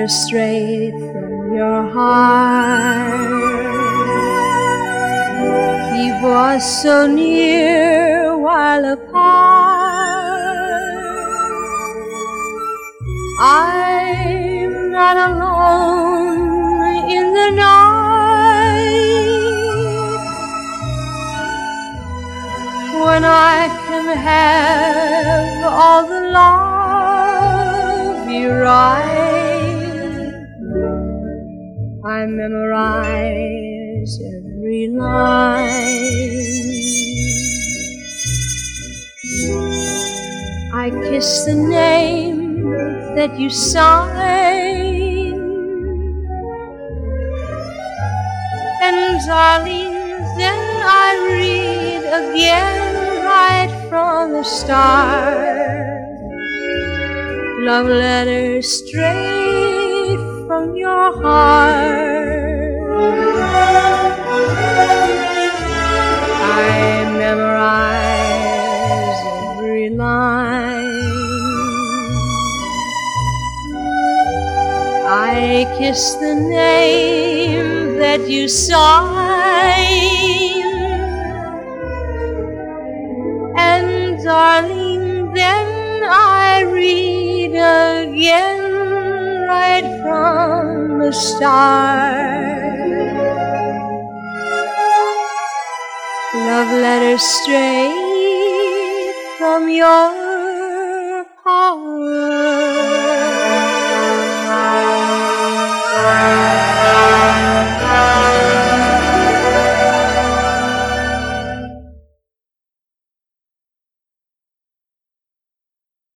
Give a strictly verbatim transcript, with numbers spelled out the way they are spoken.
letter straight from your heart. Keep us so near while apart. I'm not alone in the night when I can have all the love you write. I memorize every line. I kiss the name that you sign, and darling, then I read again right from the start. Love letters straight from your heart. I memorize every line. I kiss the name that you sign, and darling, then I read again right from the start. Love letters straight from your